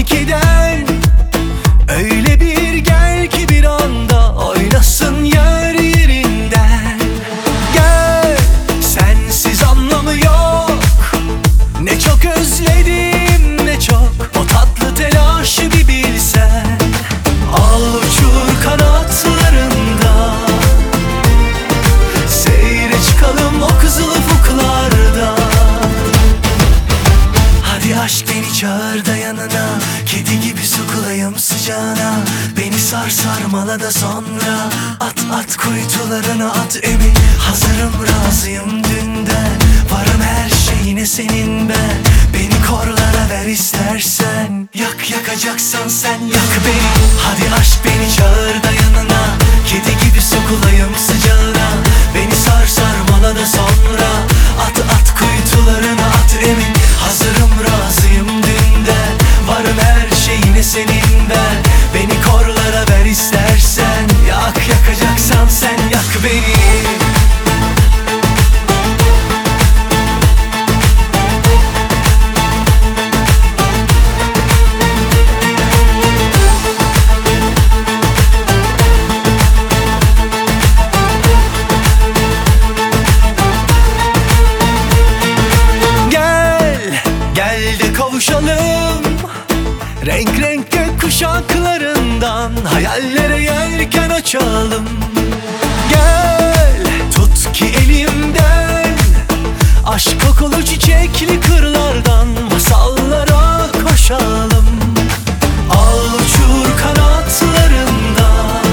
12'den. Öyle bir gel ki bir anda oynasın yer yerinden. Gel, sensiz anlamı yok. Ne çok özledim, ne çok o tatlı telaşı bir bilsen. Al uçur kanatlarında, seyre çıkalım o kızıl ufuklarda. Hadi aşk beni çağır da yanına, kedi gibi sokulayım sıcağına. Beni sar sarmala da sonra at kuytularına at emin. Hazırım razıyım dünden, varım her şeyine senin ben. Beni korlara ver istersen, yakacaksan sen yak beni. Hadi aşk beni çağır da yanına, kedi gibi sokulayım sıcağına. Beni sar sarmala da sonra at kuytularına at emin. Hazırım razıyım dünden, varım her şeyine senin ben. Beni korlara ver istersen, yakacaksan sen yak beni. Gel de kavuşalım, renk renk gök kuşaklarından hayallere yelken açalım. Gel, tut ki elimden, aşk kokulu çiçekli kırlardan